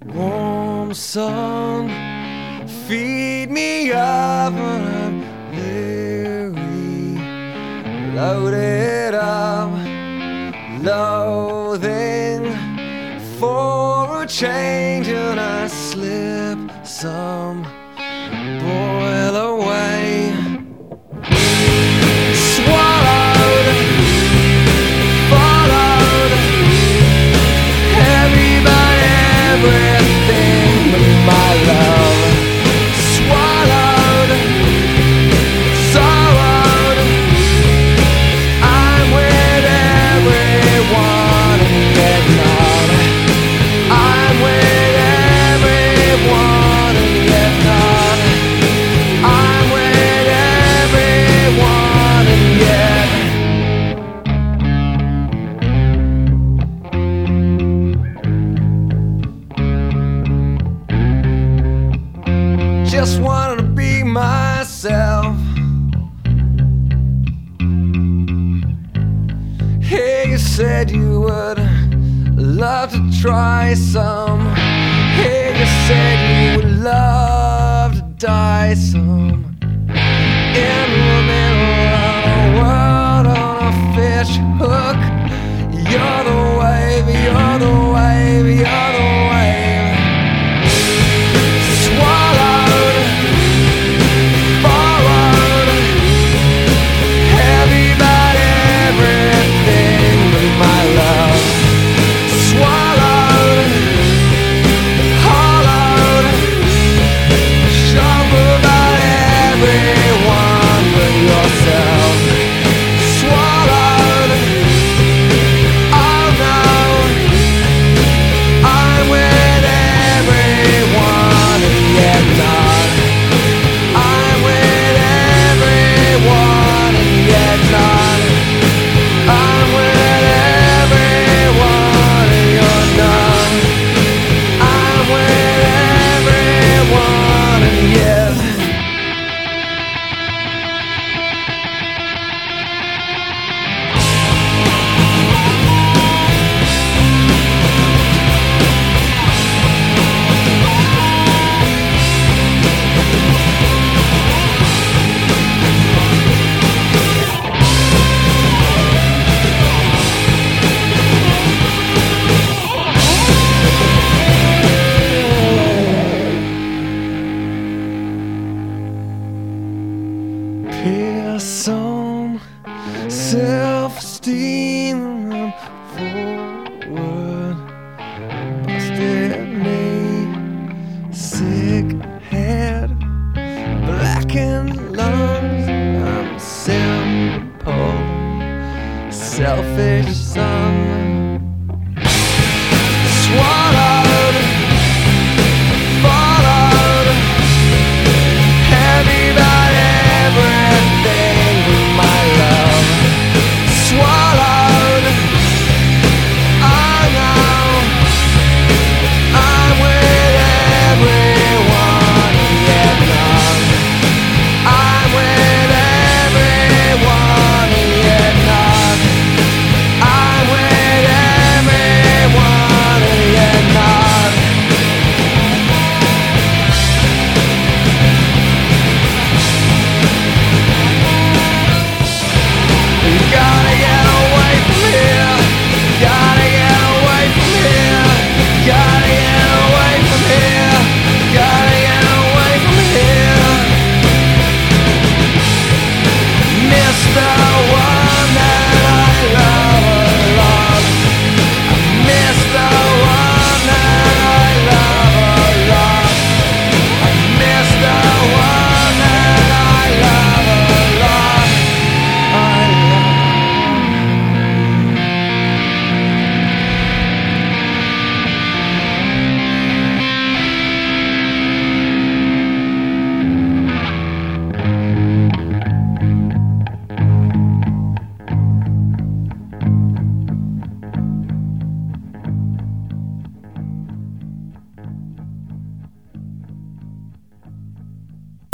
Warm sun, feed me up when I'm weary. Loaded up, loathing for a change, and I slip some, boil away. Swallowed, followed, heavy by everything but my love. Swallowed, sorrowed, I'm with everyone and yet not. I'm with everyone and yet not. I'm with everyone and yet. Just wanted to be myself. Hey, you said you would love to try some. Hey, you said you would love to die some.